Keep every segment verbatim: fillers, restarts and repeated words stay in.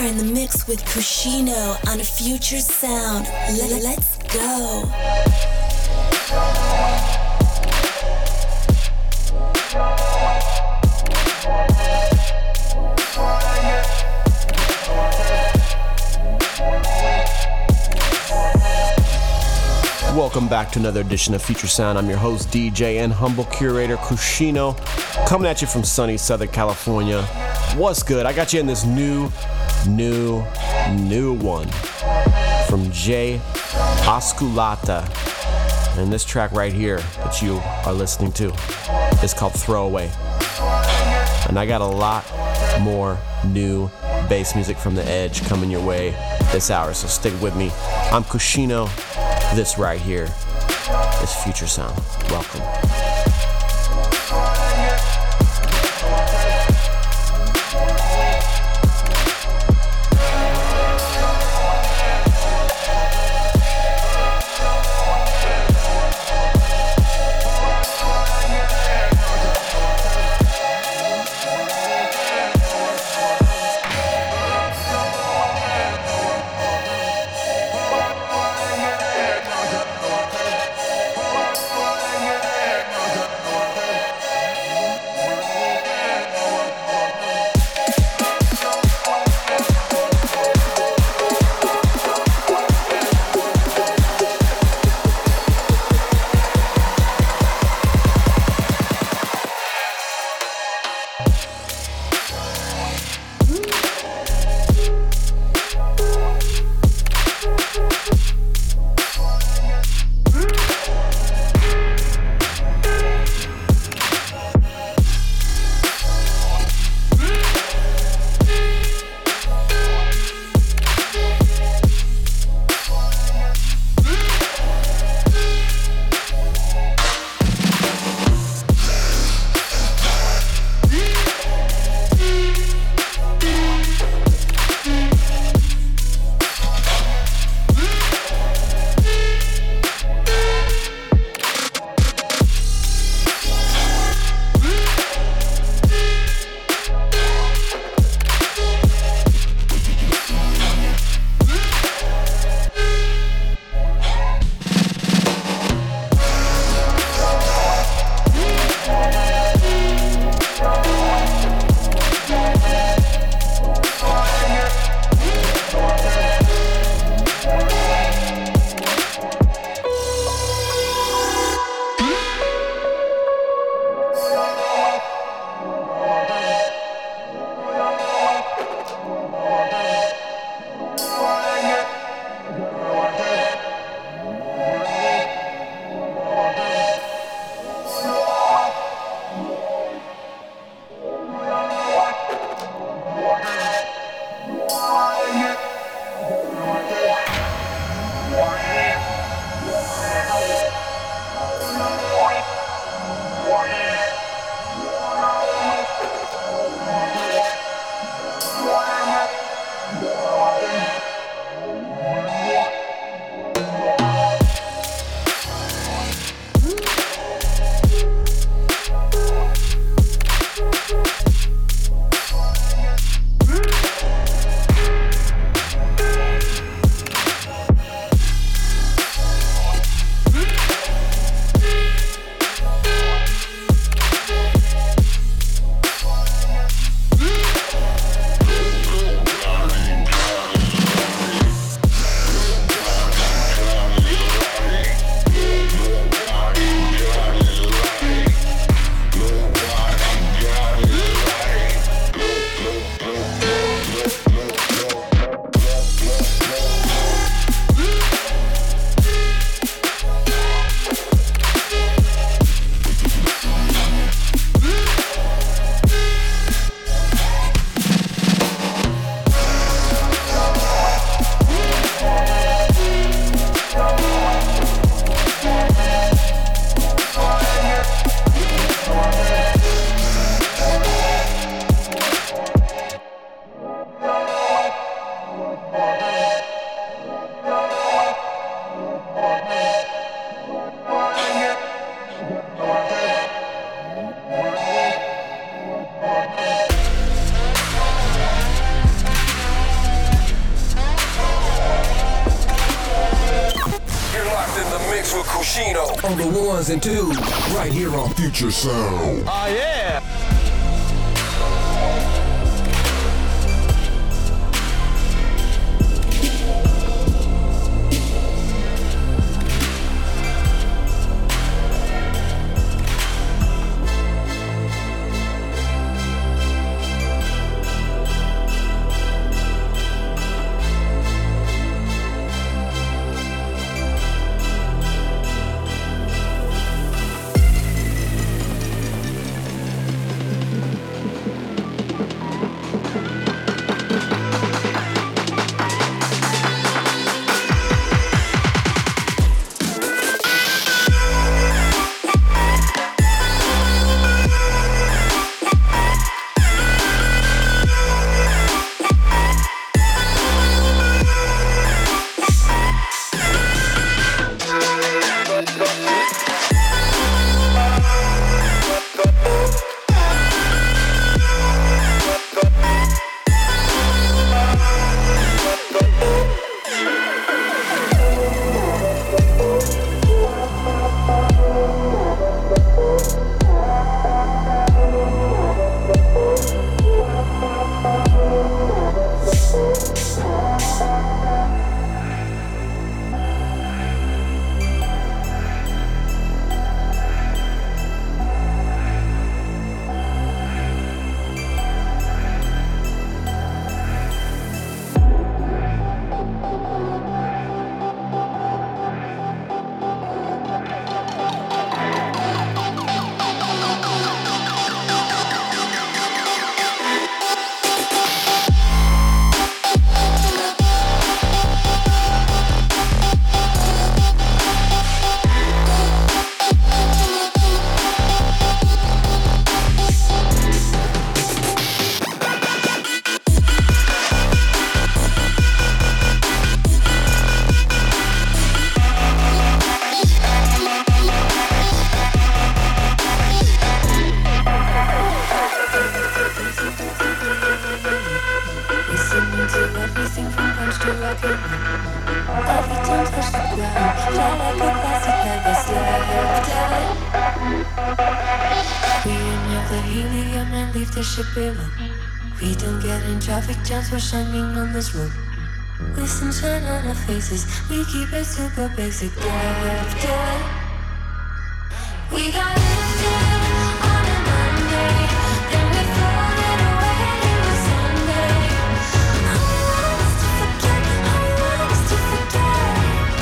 are in the mix with Kushino on Future Sound. Let, let's go. Welcome back to another edition of Future Sound. I'm your host, D J and humble curator Kushino, coming at you from sunny Southern California. What's good? I got you in this new, new, new one from Jay Osculata. And this track right here that you are listening to is called Throwaway. And I got a lot more new bass music from The Edge coming your way this hour, so stick with me. I'm Kushino. This right here is Future Sound. Welcome. Tunes with Kushino. On the ones and twos, right here on Future Sound. Oh, yeah. We don't get in traffic jams, we're shining on this road. With sunshine on our faces, we keep it super basic. Lifted. We got lifted on a Monday, then we floated away and it was Sunday. All we want is to forget, all we want is to forget.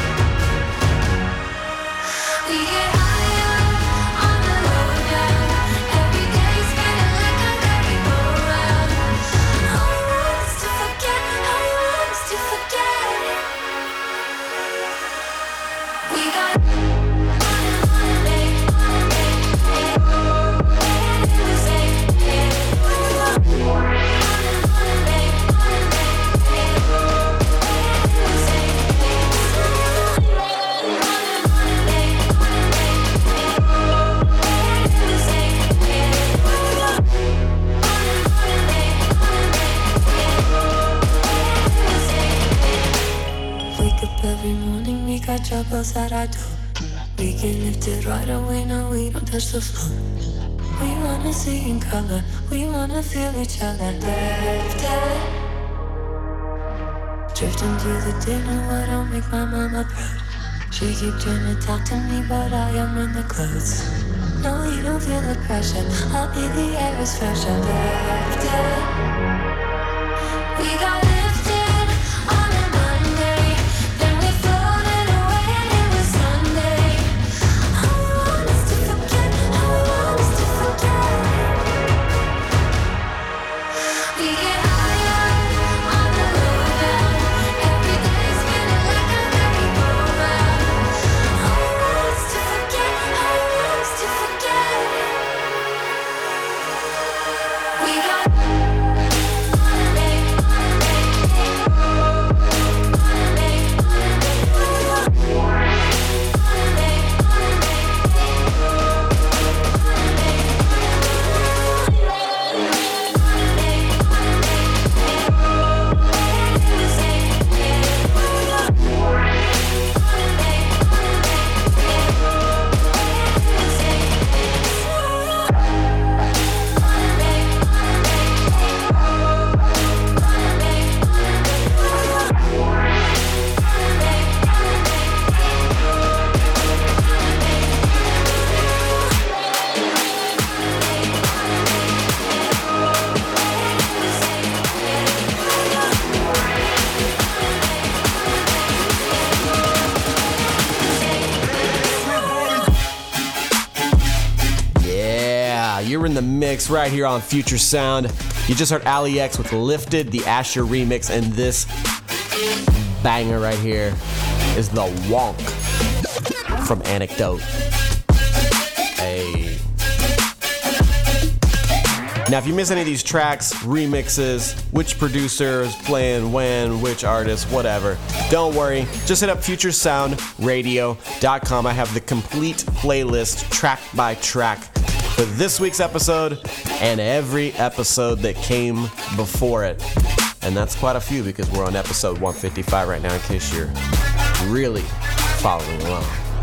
We get higher on the road now. Every day's feeling like a merry-go-round. All we want is to forget, all we want is to forget. We got every morning we got troubles at our door. We can lift it right away, no we don't touch the floor. We wanna see in color, we wanna feel each other. Lifted. Drifting through the day, no I don't make my mama proud. She keep trying to talk to me, but I am in the clouds. No, you don't feel the pressure, I'll be the air is fresher. Lifted. We got lifted on a Monday, then we floated away and it was Sunday. All we want is to forget, all we want is to forget. We get higher on the road now. Every day's feeling like a merry-go-round. All we want is to forget, all we want is to forget. We got you're in the mix right here on Future Sound. You just heard Ali X with Lifted, the Asher remix, and this banger right here is the Wonk from Anecdote. Hey. Now, if you miss any of these tracks, remixes, which producer is playing when, which artist, whatever, don't worry. Just hit up future sound radio dot com. I have the complete playlist, track by track, for this week's episode and every episode that came before it. And that's quite a few because we're on episode one fifty-five right now, in case you're really following along.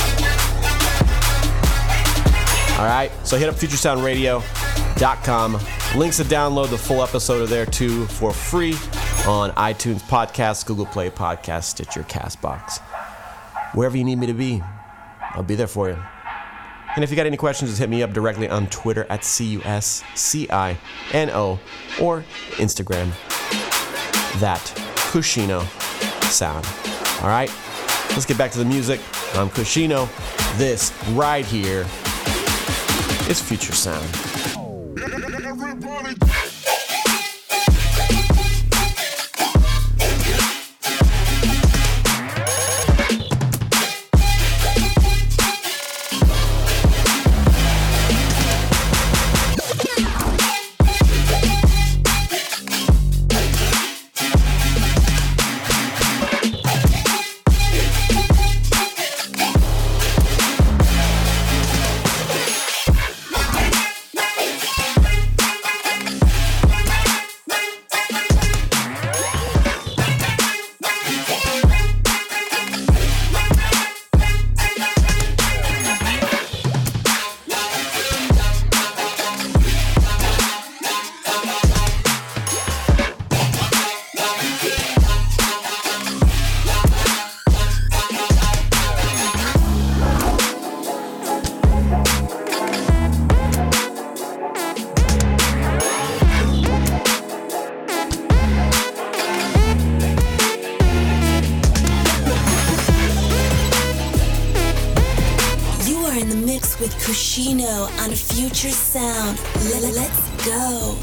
All right, so hit up future sound radio dot com. Links to download the full episode are there too for free on iTunes Podcasts, Google Play Podcasts, Stitcher, CastBox. Wherever you need me to be, I'll be there for you. And if you got any questions, just hit me up directly on Twitter at C U S C I N O or Instagram, that Kushino Sound. All right, let's get back to the music. I'm Kushino. This right here is Future Sound. Everybody. With Kushino on Future Sound. Let's go.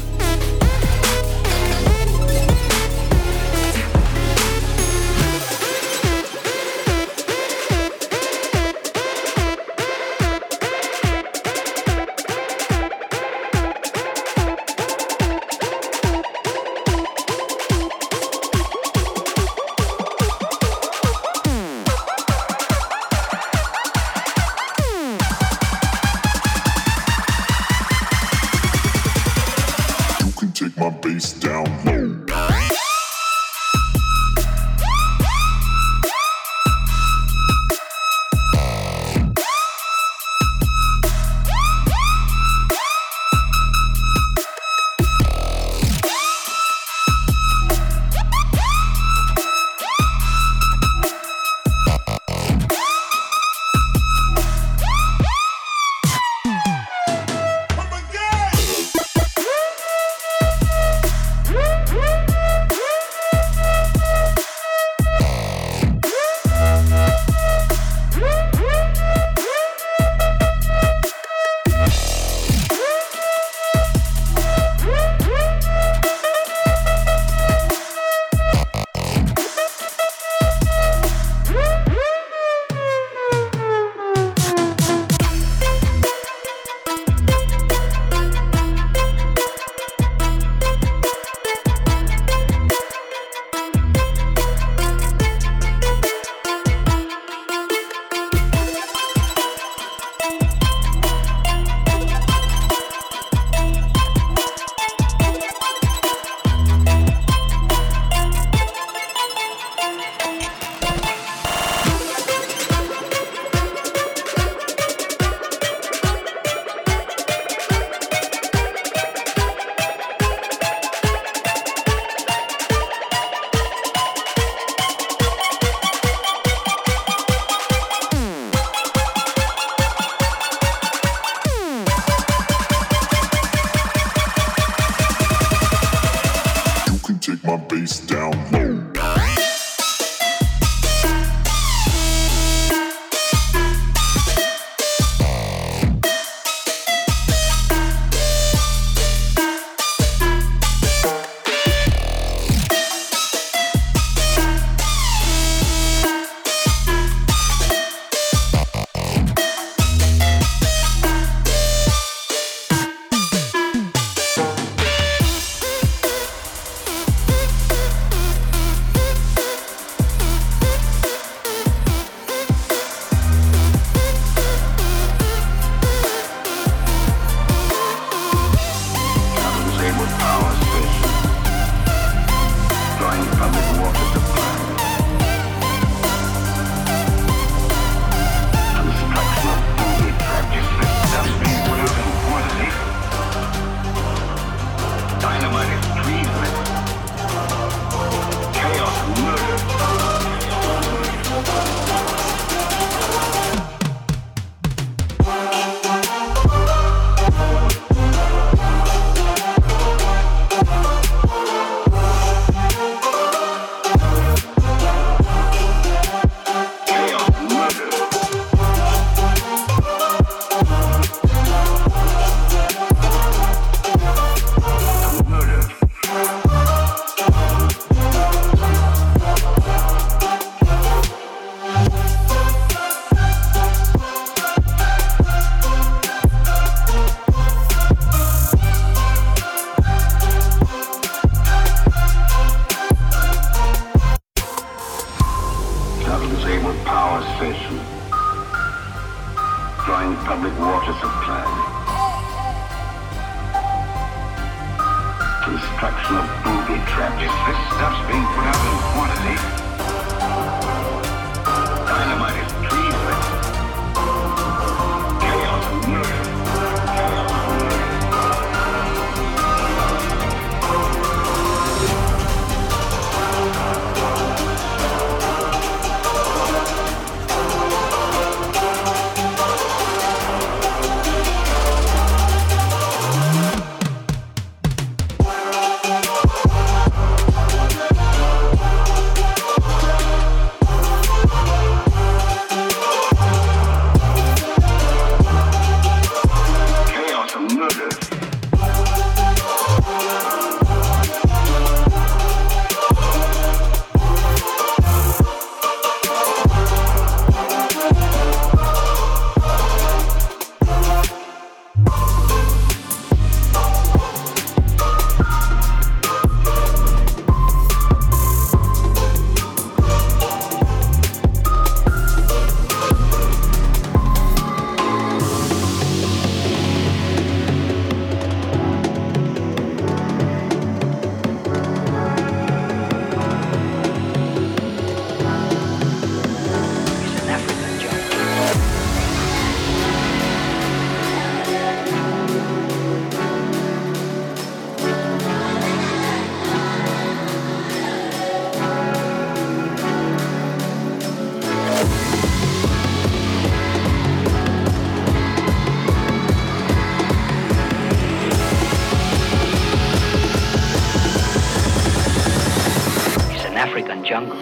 Jungle.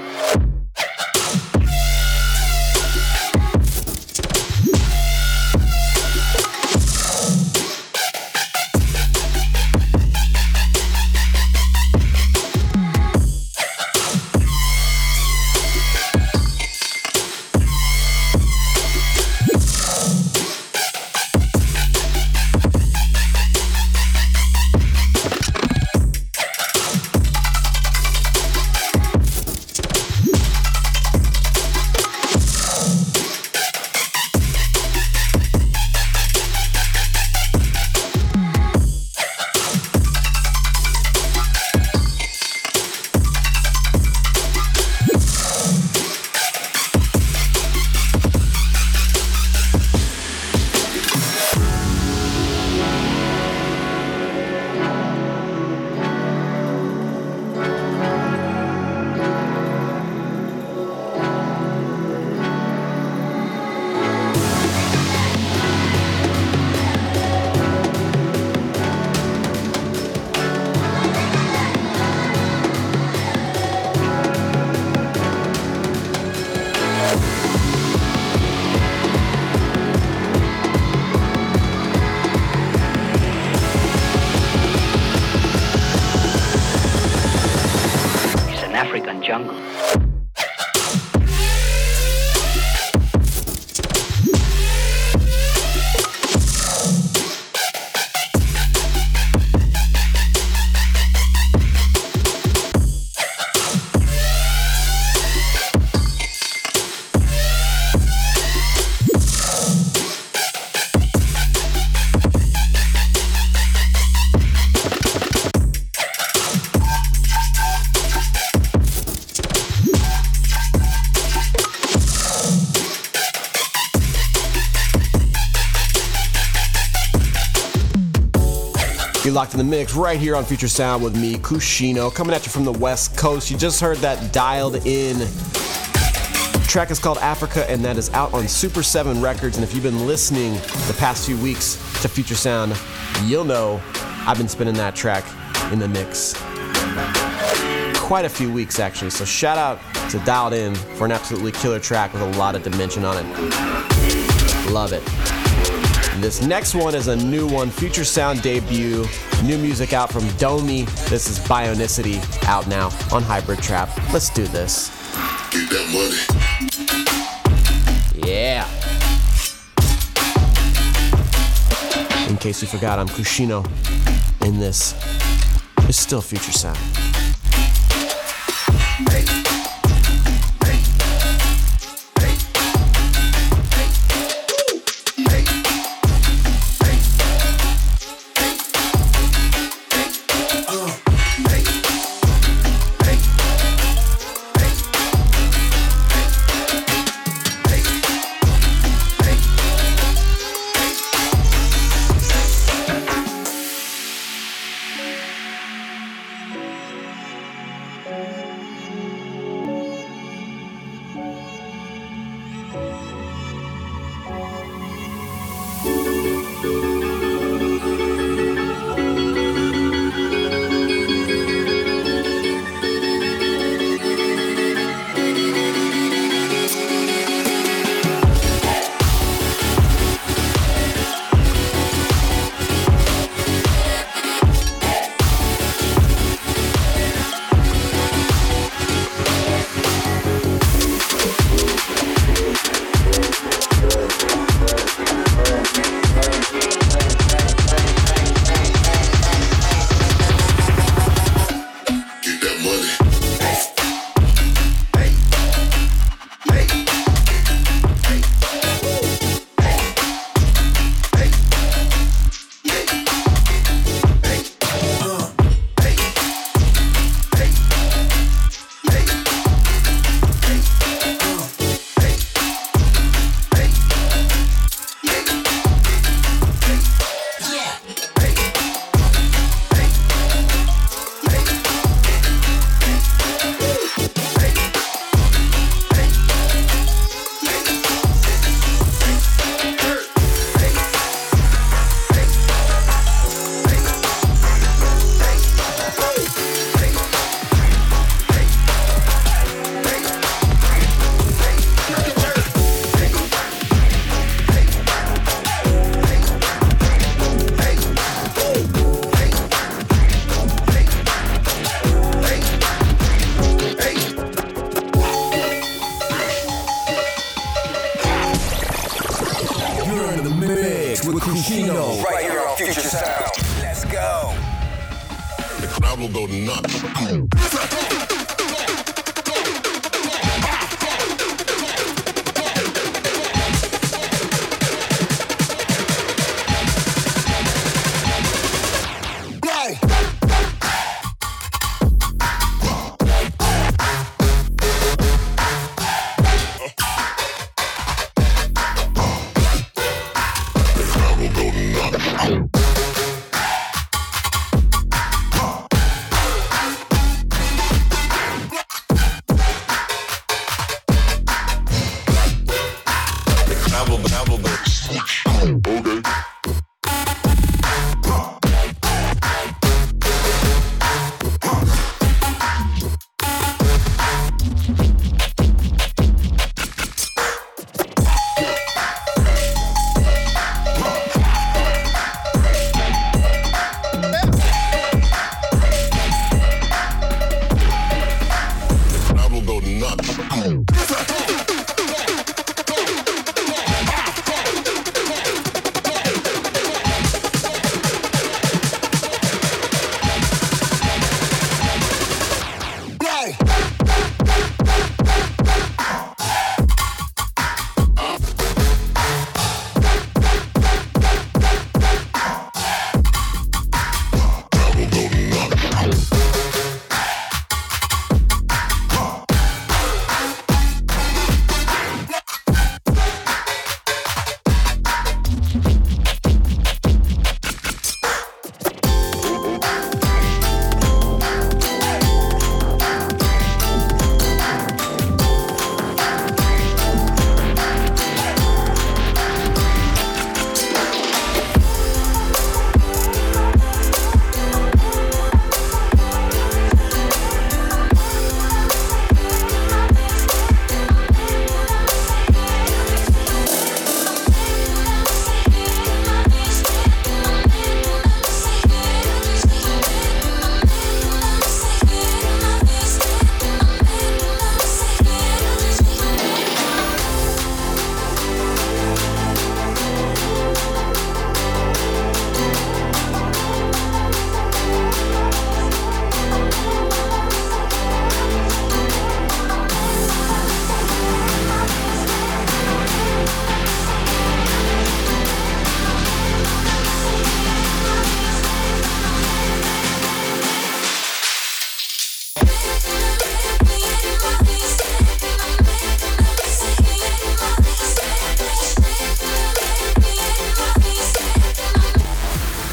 African jungle. You're locked in the mix right here on Future Sound with me, Kushino, coming at you from the West Coast. You just heard that dialed in track is called Africa, and that is out on Super seven Records. And if you've been listening the past few weeks to Future Sound, you'll know I've been spinning that track in the mix quite a few weeks, actually. So shout out to Dialed In for an absolutely killer track with a lot of dimension on it. Love it. This next one is a new one, Future Sound debut, new music out from Domi. This is Bionicity, out now on Hybrid Trap. Let's do this. Get that money. Yeah. In case you forgot, I'm Kushino, and this is still Future Sound. Hey. will go nuts.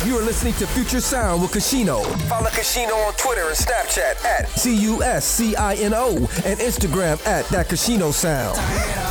You are listening to Future Sound with Cuscino. Follow Cuscino on Twitter and Snapchat at C U S C I N O and Instagram at That Cuscino Sound.